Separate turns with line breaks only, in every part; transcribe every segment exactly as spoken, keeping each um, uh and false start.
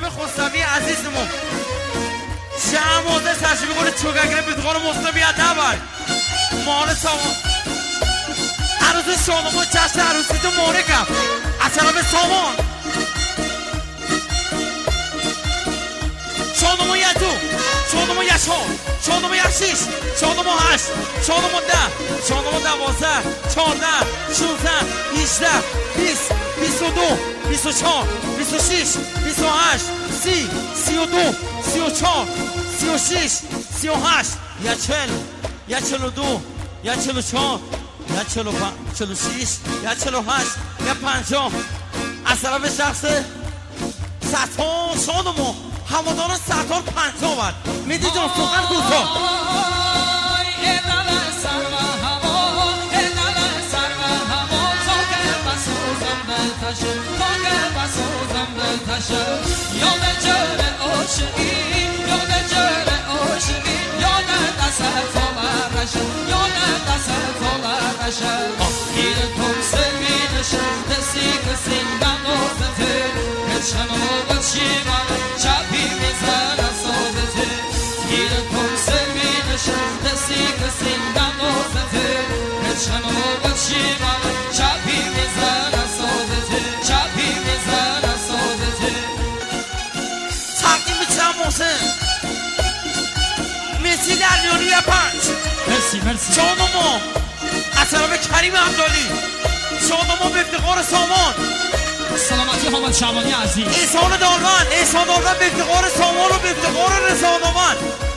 خانم خسروی عزیزمون شهمازه تشریف کنه چوگگره بیدغار مسلم بیاد نبر مال سامان عروس شادمان جشن عروسی تو مورکم از طرف سامان شادمان یک دو شادمان یک چهار شادمان یک شیش شادمان هشت شادمان ده شادمان دوازده چهارده شونزده هیجده بیست بیست و دو بیست و چهار بیست و شش بیست و هشت سی سی و دو سی و چهار سی و شش سی و هشت یک چل یک چل و دو یک چل و چهار یک چل و چل و شش یک چل و هشت یک پنجاه از طرف شخص ستار شادمان همادان ستار پنجاه بر میدی جان سخن کوتاه
یاد جور عاشقی یاد جور عاشقی یاد دست تو برشم یاد دست تو برشم گیر تو سوینشم دستی کسی بنازده هچنو بچی من چپی میزن سازده گیر تو سوینشم دستی کسی بنازده هچنو بچی من چپی میزن سازده چپی میزن
مرسی دریانی و پنج
مرسی مرسی
شادمان از طرف کریم عبدالی شادمان به افتقار سامان
سلامتی حامد شعبانی عزیز
احسان دالمن احسان دالمن به افتقار سامان و به افتقار رضا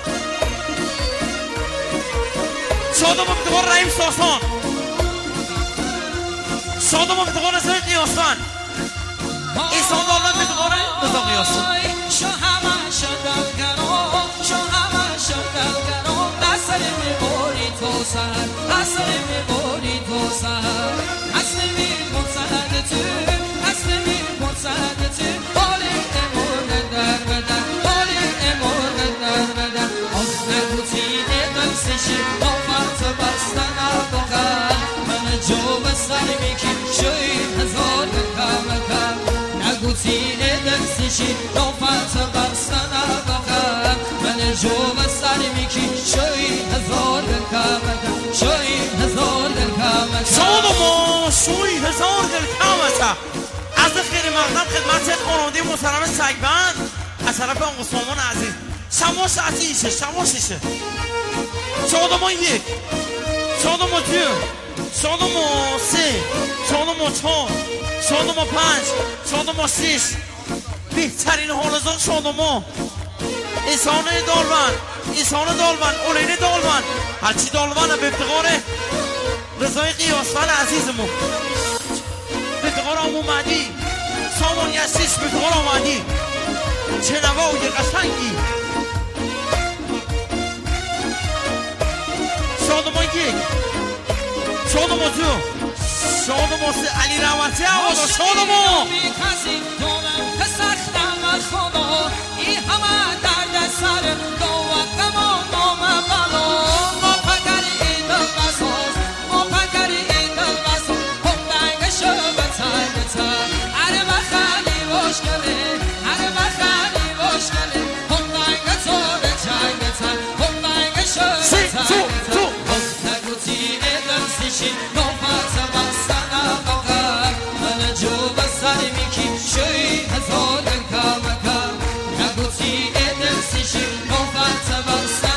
شادمان به افتقار رحیم ساسان شادمان به افتقار رضا قیاسفند احسان دالمن به افتقار رضا قیاسفند
شو همه شدم گرام شو همه شدم گرام اصل میباری تو سر اصل میباری تو سر اصل میبون سر تو اصل میبون سر تو حالی امور در بدن حالی امور در بدن از نگوتی نفسشی آفت بستن بغل من جو بسر میکیم شوی هزار کم کم نگوتی نفسشی آفت بستن بغل من جو بسر میکیم شوی هزار کم کم شوی هزار کم کم
شادمان شوی هزار دل کم از خیر مقدم خدمت خانواده محترم سگبند از طرف آقا سامان عزیز شماش عزیزه شماششه شادمان یک شادمان دو شادمان سه شادمان چهار شادمان پنج شادمان شش بهترین حالزان شادمان احسان دالمن احسان دالمن اولین دالمن هرچی دالمن به افتقار رضای قیاسفند عزیزمون به افتقار آمومدی سامان یسیش به افتقار آمدی چه نوای قشنگی شادمان یک شادمان دو شادمان سه علی رحمتی عوضا شادمان
خدا ای همه درد سر دوقم و نام بلا ما پگر این بساز ما پگر این بساز هم دنگ شو بتر بتر اره بخلی باش کله اره بخلی باش کله هم دنگ تو بتر بتر هم دنگ شو بتر بتر هم نگوتی ندرسیشی نوفت بستن بغر من جو بسر میکی شوی هزار کم کم نگوتی ادرسیشی نوفت بستن